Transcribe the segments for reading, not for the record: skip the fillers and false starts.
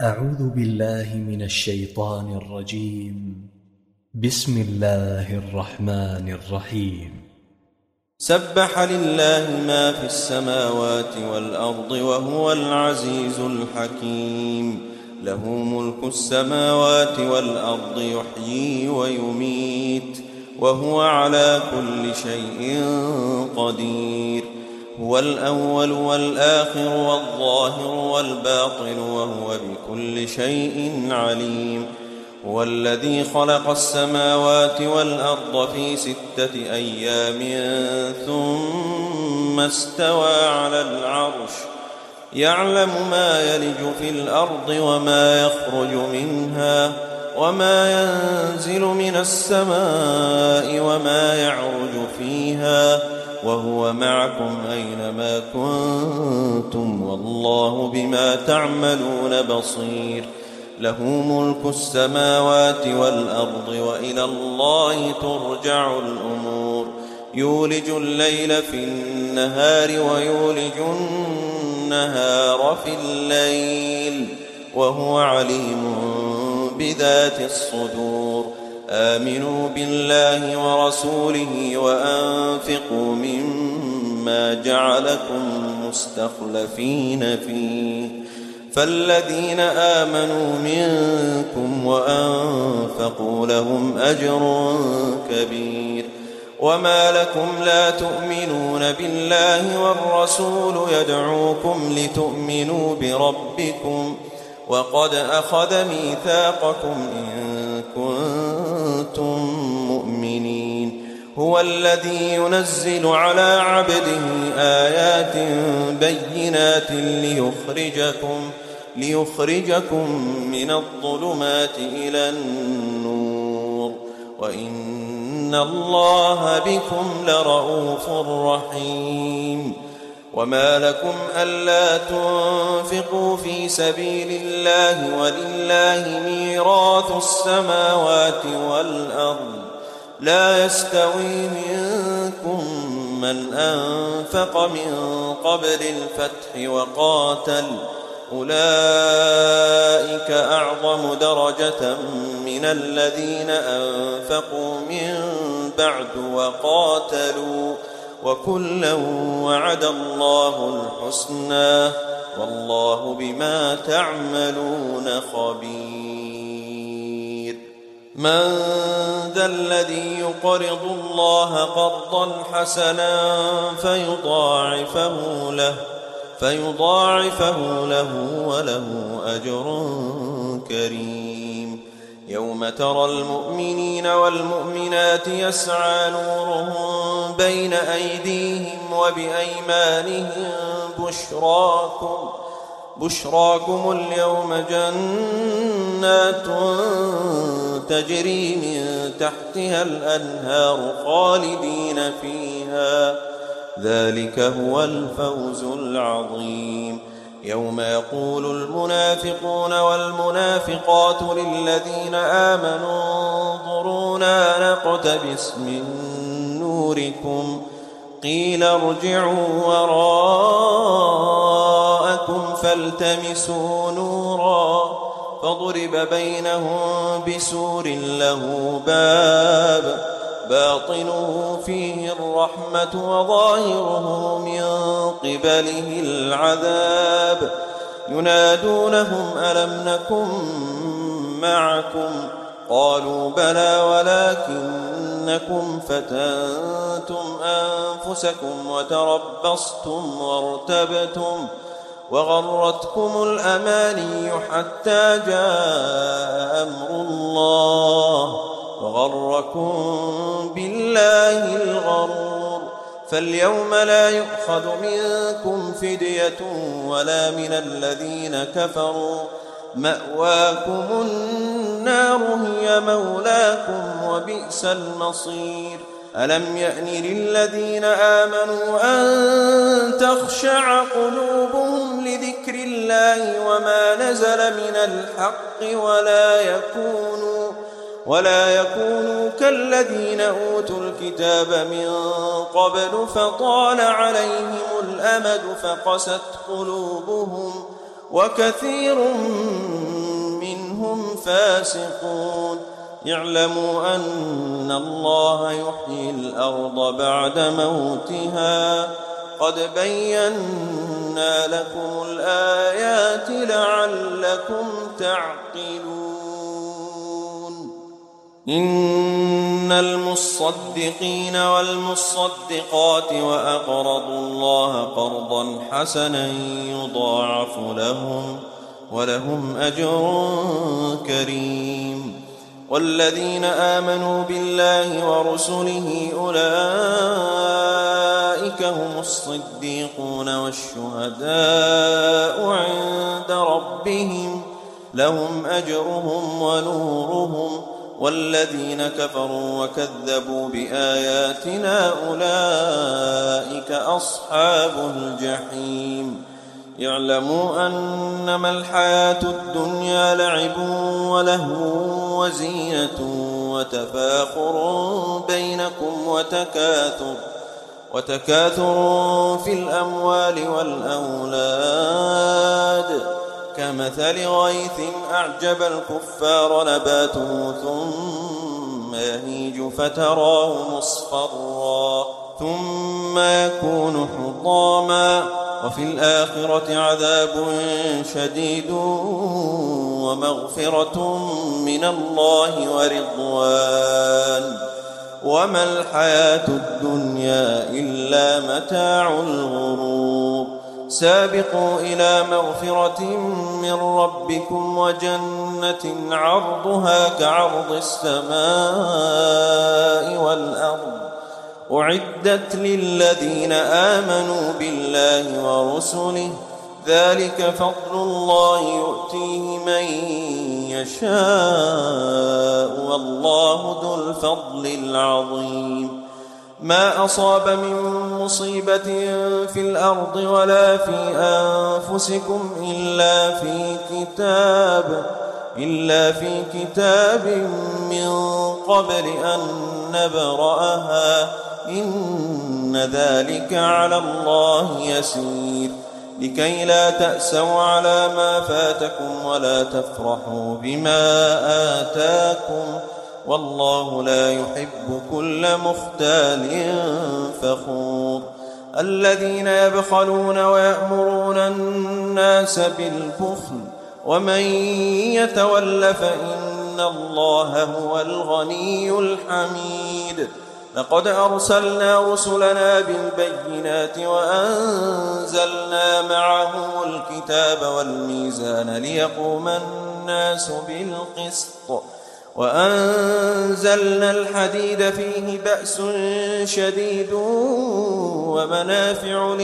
أعوذ بالله من الشيطان الرجيم. بسم الله الرحمن الرحيم. سبح لله ما في السماوات والأرض وهو العزيز الحكيم. له ملك السماوات والأرض يحيي ويميت وهو على كل شيء قدير. هو الأول والآخر والظاهر والباطن وهو بكل شيء عليم. هو الذي خلق السماوات والأرض في 6 أيام ثم استوى على العرش يعلم ما يلج في الأرض وما يخرج منها وما ينزل من السماء وما يعرج فيها وهو معكم أينما كنتم والله بما تعملون بصير. له ملك السماوات والأرض وإلى الله ترجع الأمور. يولج الليل في النهار ويولج النهار في الليل وهو عليم بذات الصدور. آمنوا بالله ورسوله وأنفقوا مما جعلكم مستخلفين فيه فالذين آمنوا منكم وأنفقوا لهم أجر كبير. وما لكم لا تؤمنون بالله والرسول يدعوكم لتؤمنوا بربكم وقد أخذ ميثاقكم إن كنتم مؤمنين. هو الذي ينزل على عبده آيات بينات ليخرجكم من الظلمات إلى النور وإن الله بكم لرءوف رحيم. وما لكم ألا تنفقوا في سبيل الله ولله ميراث السماوات والأرض لا يستوي منكم من أنفق من قبل الفتح وقاتل أولئك أعظم درجة من الذين أنفقوا من بعد وقاتلوا وكلا وعد الله الحسنى والله بما تعملون خبير. من ذا الذي يقرض الله قرضا حسنا فيضاعفه له وله أجر كريم. يوم ترى المؤمنين والمؤمنات يسعى نورهم بين أيديهم وبأيمانهم بشراكم اليوم جنات تجري من تحتها الأنهار خالدين فيها ذلك هو الفوز العظيم. يوم يقول المنافقون والمنافقات للذين آمنوا انظرونا نقتبس من نوركم قيل ارجعوا وراءكم فالتمسوا نورا فضرب بينهم بسور له باب باطنه فيه الرحمة وظاهره من قبله العذاب ينادونهم ألم نكن معكم قالوا بلى ولكنكم فتنتم أنفسكم وتربصتم وارتبتم وغرتكم الأماني حتى جاء أمر الله وغركم بالله الغرور. فاليوم لا يؤخذ منكم فدية ولا من الذين كفروا مأواكم النار هي مولاكم وبئس المصير. ألم يأن للذين آمنوا أن تخشع قلوبهم لذكر الله وما نزل من الحق ولا يكونوا كالذين أوتوا الكتاب من قبل فطال عليهم الأمد فقست قلوبهم وكثير فاسقون اعلموا أن الله يحيي الأرض بعد موتها قد بينا لكم الآيات لعلكم تعقلون إن المصدقين والمصدقات وأقرضوا الله قرضا حسنا يضاعف لهم ولهم أجر كريم والذين آمنوا بالله ورسله أولئك هم الصديقون والشهداء عند ربهم لهم أجرهم ونورهم والذين كفروا وكذبوا بآياتنا أولئك أصحاب الجحيم اعلموا أنما الحياة الدنيا لعب ولهو وزينة وتفاخر بينكم وتكاثر في الأموال والأولاد كمثل غيث أعجب الكفار نباته ثم يهيج فتراه مصفرا ثم يكون حطاما وفي الآخرة عذاب شديد ومغفرة من الله ورضوان وما الحياة الدنيا إلا متاع الغرور سابقوا إلى مغفرة من ربكم وجنة عرضها كعرض السماء والأرض أعدت للذين آمنوا بالله ورسله ذلك فضل الله يؤتيه من يشاء والله ذو الفضل العظيم ما أصاب من مصيبة في الأرض ولا في أنفسكم إلا في كتاب من قبل أن نبرأها إن ذلك على الله يسير لكي لا تأسوا على ما فاتكم ولا تفرحوا بما آتاكم والله لا يحب كل مختال فخور الذين يبخلون ويأمرون الناس بالبخل ومن يتول فإن الله هو الغني الحميد لقد أرسلنا رسلنا بالبينات وأنزلنا معهم الكتاب والميزان ليقوم الناس بالقسط وأنزلنا الحديد فيه بأس شديد ومنافع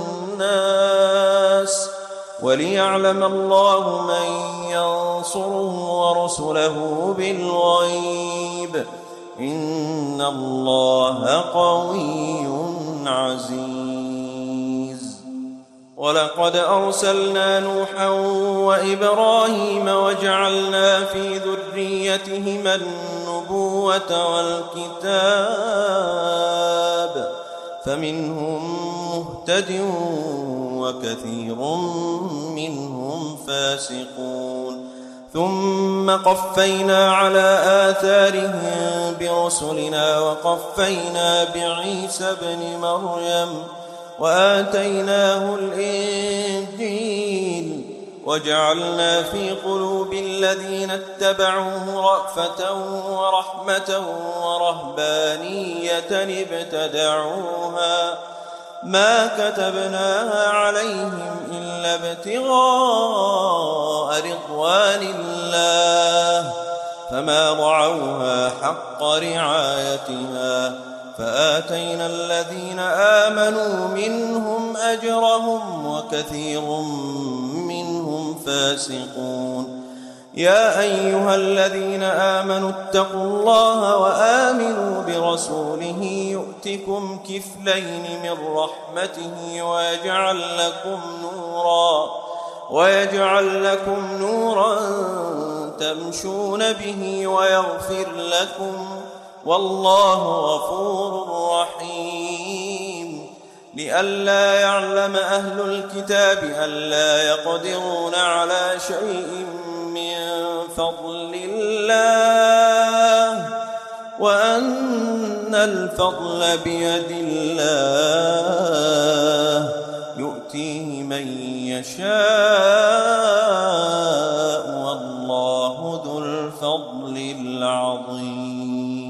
للناس وليعلم الله من ينصره ورسله بالغيب إن الله قوي عزيز ولقد أرسلنا نوحا وإبراهيم وجعلنا في ذريتهما النبوة والكتاب فمنهم مهتد وكثير منهم فاسقون ثم قفينا على آثارهم برسلنا وقفينا بعيسى ابن مريم وآتيناه الإنجيل وجعلنا في قلوب الذين اتبعوه رأفة ورحمة ورهبانية ابتدعوها ما كتبناها عليهم إلا ابتغاء رضوان الله فما رعوها حق رعايتها فآتينا الذين آمنوا منهم أجرهم وكثير منهم فاسقون يا أيها الذين آمنوا اتقوا الله وآمنوا برسوله يؤتكم كفلين من رحمته ويجعل لكم نورا تمشون به ويغفر لكم والله غفور رحيم لئلا يعلم أهل الكتاب ألا يقدرون على شيء من فضل الله وأن الفضل بيد الله يؤتيه من يشاء والله ذو الفضل العظيم.